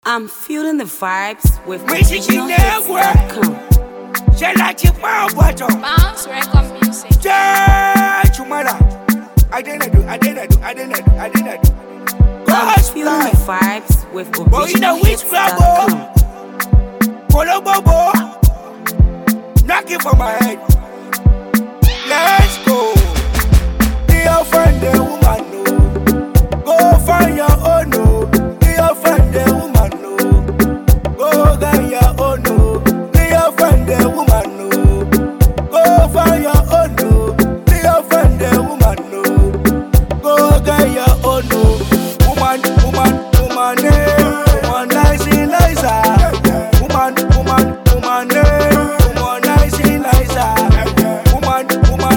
I'm feeling the vibes with originalhits.com. J'ai la type en boîte. Bounce record music. Chumala. I didn't do. I'm feeling the vibes with originalhits.com. Follow Bobo. Knocking for my head. Let's go. You'll find the woman, no. Go find your own, no. You'll find the woman, no. Go get your own, no. You'll find the woman, no. Go find your own, no. You'll find the woman, no. Go get your own, no. Woman, eh. Woman, nice, Eliza. Woman, eh. Woman, nice, Eliza. Woman, eh. Woman,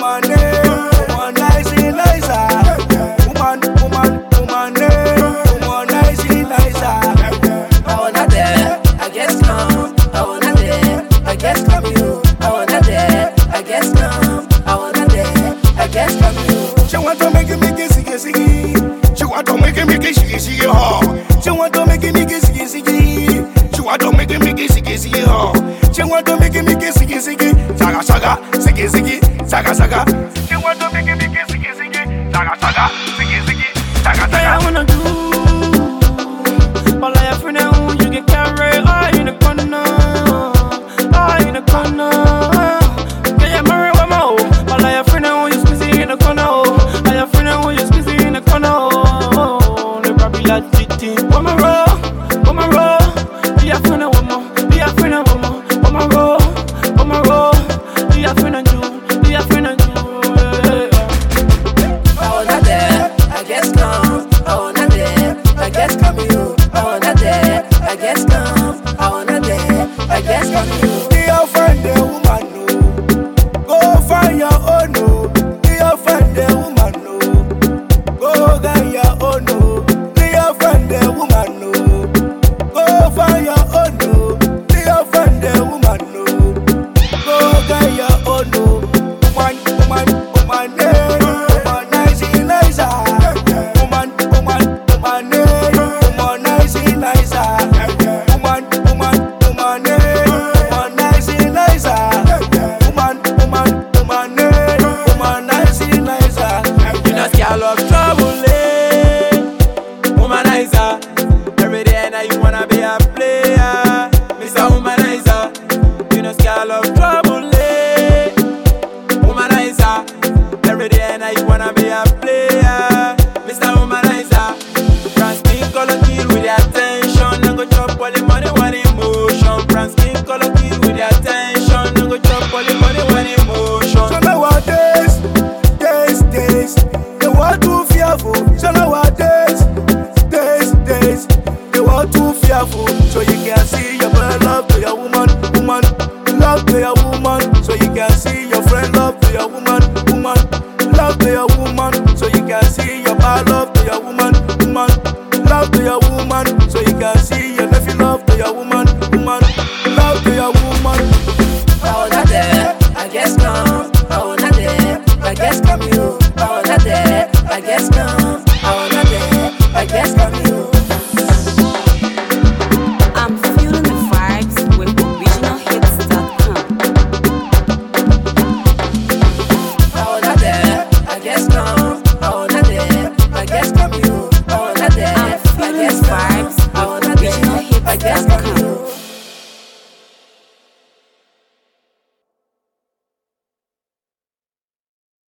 nice, Eliza. Woman, eh. Woman, nice, Eliza. I wanna dare, I guess come. I wanna dare, I guess come you. I wanna dare, I guess come. I wanna dare, I guess come you. She want to make it siggy siggy. She want to make it siggy siggy ho. She want to make it siggy siggy. She want to make it siggy siggy ho. She want to make it siggy siggy. Saga saga, siggy siggy, saga saga. She want to make it siggy siggy. Saga saga, siggy siggy, saga saga. I wanna do, but like a friend now you get carried. I in the corner, I in the corner. Get your married with my hoe, but like a friend now you squeeze in the corner. Like a friend now you squeeze in the corner. They probably like cheating. One more roll, be a friend of one more, be a friend of one more. One more roll, be a friend of you, be a friend of you. I wanna dare, I guess come. I wanna dare, I guess come you. I wanna dare, I guess come. I wanna dare, I guess come you. You'll find the woman, no. Go find your own, no. You'll find the woman, no. Go get your own, no. You'll find the woman, no. Go find your own, no. You'll find the woman, no. Go get your own, no. Woman, eh. Woman, nice, Eliza. Woman, eh. Woman, nice, Eliza. Woman, eh. Woman, nice, Eliza. Woman, eh. Woman, nice, Eliza. You know, scale of trouble, eh? Womanizer. Every day now you wanna be a player, Mr. Womanizer. You know, scale of trouble, eh? Womanizer. Every day now you wanna be a player, Mr. Womanizer. France skin color kill with the attention. No go chop all the money, one emotion. France skin color kill with the attention. No go chop all the money, one emotion. So nowadays, they want too fearful. So nowadays, they want too fearful. So you can see your friend love to your woman, love to your woman. So you can see your friend love to your woman, love to your woman. So you can see your bad love to your woman, love to your woman. So you can see your nephew love to your woman, love to your woman. I wanna dare, I guess come. I wanna dare, I guess come you. I wanna dare, I guess come. I wanna dare, I guess come you. I'm feeling the vibes with originalhits.com. I wanna dare, I guess come. I wanna dare, I guess come you. I wanna dare, I'm I feeling guess the come. vibes I with wanna dare, I guess come originalhits.com. you.